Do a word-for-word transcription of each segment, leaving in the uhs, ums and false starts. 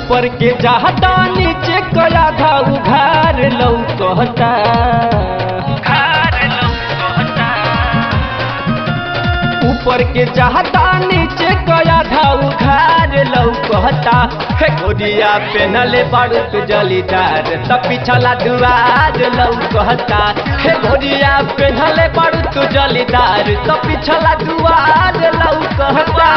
ऊपर के चाहता नीचे कया था उघार लौकता ऊपर के चाहता नीचे कया था उघार लौकता हे गोरिया पेनले बारू तू जलीदार त पिछला दुआर लौकता हे गोरिया पेनले बारू तू जलीदार त पिछला दुआर लौकता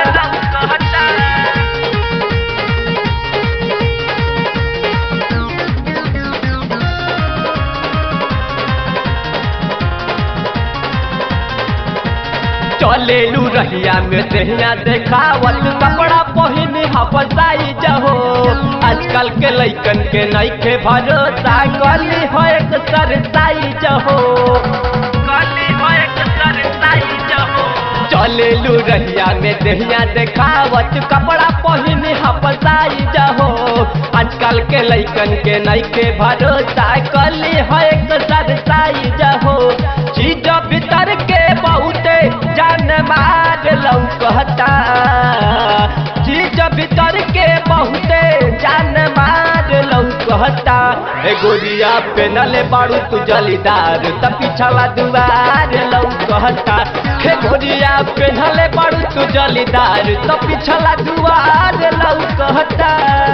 चलेलू रहिया में देहिया देखावत कपड़ा पहिने हपसाई जहो आजकल के लइकन के नइखे भरोसा गली हो एक सरसाई जहो गली हो एक सरसाई जहो चलेलू रहिया में देहिया देखावत कपड़ा पहिने हपसाई जहो आजकल के लइकन के नइखे भरोसा गली हो एक सरसाई जहो चीज भीतर के बहुते जान मार लौकता चीज भीतर के बहुते जान मार लौकता ए गोरिया पेनले बारू तू जलीदार त पिछला दुआर लौकता हे गोरिया पेनले बारू तू जलीदार त पिछला दुआर लौकता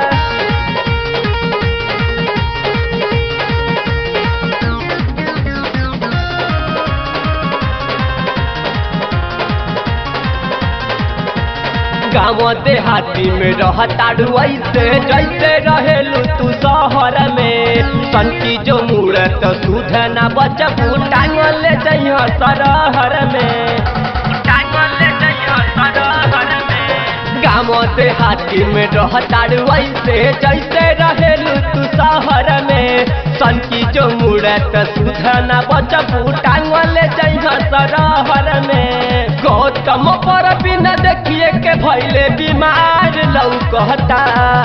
गाँव देहाती में रहताड़ू ऐसे जैसे रहेलू तू शहर में सनकी जो मूरत सुध न बचबू टांगल जइह सरहर में टांगल जइह सरहर में गाँव देहाती में रहताड़ू ऐसे जैसे रहेलू तू शहर में सनकी जो मूरत सुध न बचबू टांगल जइह सरहर में गौतम पर बिना देखिए के भैले बीमार लौकता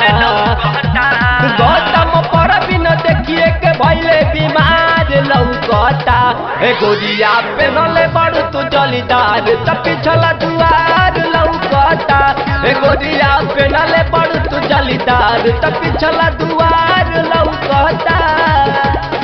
गौतम पर बिना देखिए के भैले बीमार लौकता ए गोरिया पेनले बारू तू जलीदार त पिछला दुआर लौकता ए गोरिया पेनले बारू तू जलीदार त पिछला दुआर लौकता।